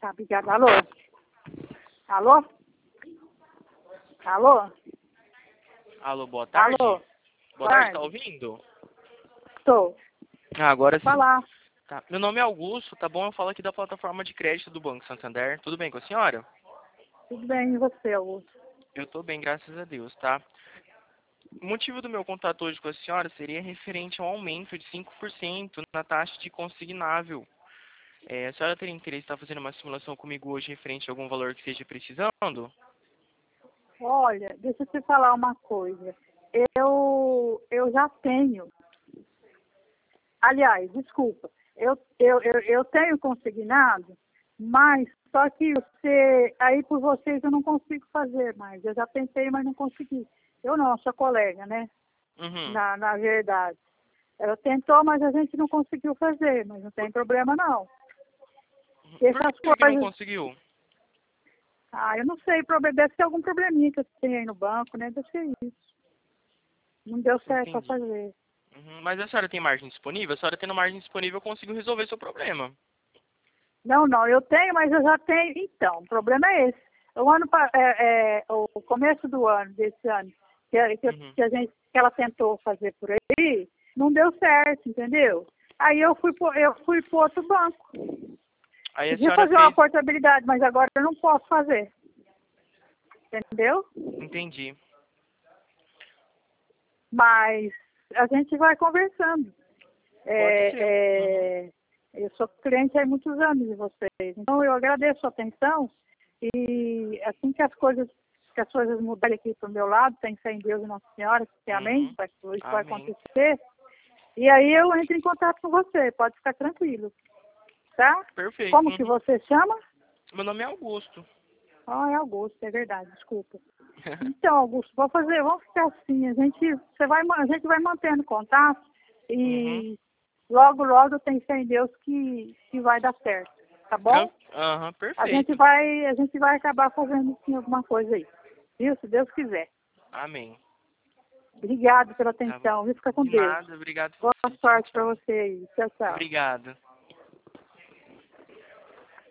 Tá, obrigada. Alô? Alô? Alô? Alô, boa tarde. Alô? Boa tarde, tá ouvindo? Estou. Agora sim. Falar. Tá. Meu nome é Augusto, tá bom? Eu falo aqui da plataforma de crédito do Banco Santander. Tudo bem com a senhora? Tudo bem, e você, Augusto? Eu tô bem, graças a Deus, tá? O motivo do meu contato hoje com a senhora seria referente ao aumento de 5% na taxa de consignável. A senhora teria interesse em estar fazendo uma simulação comigo hoje referente a algum valor que esteja precisando? Olha, deixa eu te falar uma coisa. Eu já tenho. Aliás, desculpa. Eu tenho consignado, mas só que aí por vocês eu não consigo fazer mais. Eu já tentei, mas não consegui. Eu não, sou colega, né? Uhum. Na verdade. Ela tentou, mas a gente não conseguiu fazer, mas não tem problema não. Essas Por que não coisas. conseguiu? Ah, eu não sei, deve ser algum probleminha que tem aí no banco, né? Deve ser isso. Não deu certo para Entendi. fazer. Uhum. Mas a senhora tem margem disponível? A senhora tendo margem disponível, eu consigo resolver seu problema. Não, eu tenho, mas eu já tenho. Então, o problema é esse. O começo do ano, desse ano, Uhum. que ela tentou fazer por aí, não deu certo, entendeu? Aí eu fui pro outro banco. Aí a Podia senhora fazer uma fez... portabilidade, mas agora eu não posso fazer. Entendeu? Entendi. Mas a gente vai conversando. Pode ser. Uhum. Eu sou cliente há muitos anos de vocês. Então eu agradeço a atenção e assim que as coisas mudarem aqui para o meu lado, tem fé em Deus e Nossa Senhora, que amém, Uhum. isso vai Amém. acontecer. E aí eu entro em contato com você, pode ficar tranquilo, tá? Perfeito. Como que Uhum. você chama? Meu nome é Augusto. Ah, é Augusto, é verdade, desculpa. Então, Augusto, vamos ficar assim, a gente vai mantendo contato Uhum. e logo eu tenho fé em Deus que vai dar certo, tá bom? Aham, A gente perfeito. vai acabar fazendo sim alguma coisa aí, viu? Se Deus quiser. Amém. Obrigado pela Tá bom. atenção, viu? Fica com De Deus. nada, obrigado Boa você. Tchau, sorte para tchau. você aí. Tchau, tchau. Obrigado.